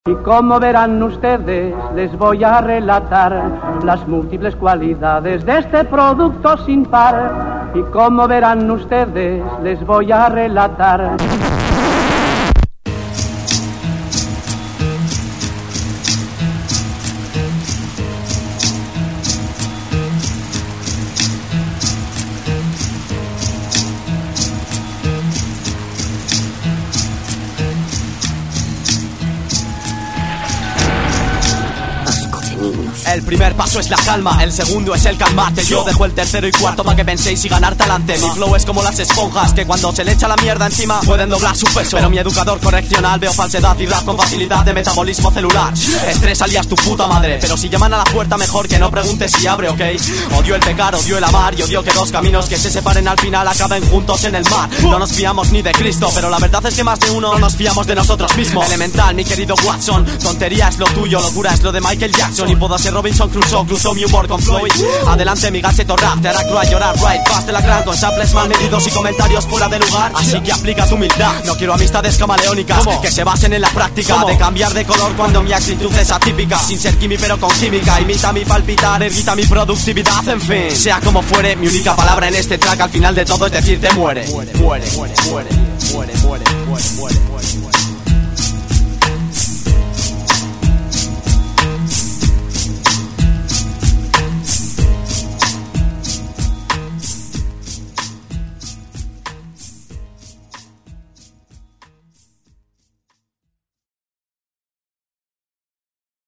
Y como verán ustedes, les voy a relatar las múltiples cualidades de este producto sin par. Y como verán ustedes, les voy a relatar. El primer paso es la calma, el segundo es el calmarte. Yo dejo el tercero y cuarto para que penséis y ganar talante. Mi flow es como las esponjas que cuando se le echa la mierda encima pueden doblar su peso. Pero mi educador correccional veo falsedad y rap con facilidad de metabolismo celular. Estrés alias tu puta madre, pero si llaman a la puerta mejor que no preguntes si abre, ¿ok? Odio el pecar, odio el amar y odio que dos caminos que se separen al final acaben juntos en el mar. No nos fiamos ni de Cristo, pero la verdad es que más de uno no nos fiamos de nosotros mismos. Elemental, mi querido Watson, tontería es lo tuyo, locura es lo de Michael Jackson. Y puedo ser Robinson Crusoe, cruzó mi humor con Floyd. Adelante mi gacheto rap, te hará cruel llorar, right past de la gran con samples mal medidos y comentarios fuera de lugar. Así que aplica tu humildad, no quiero amistades camaleónicas que se basen en la práctica de cambiar de color cuando mi actitud es atípica. Sin ser Kimi pero con química, imita mi palpitar, evita mi productividad, en fin. Sea como fuere, mi única palabra en este track al final de todo es decirte muere. Muere, muere, muere, muere, muere, muere, muere, muere, muere.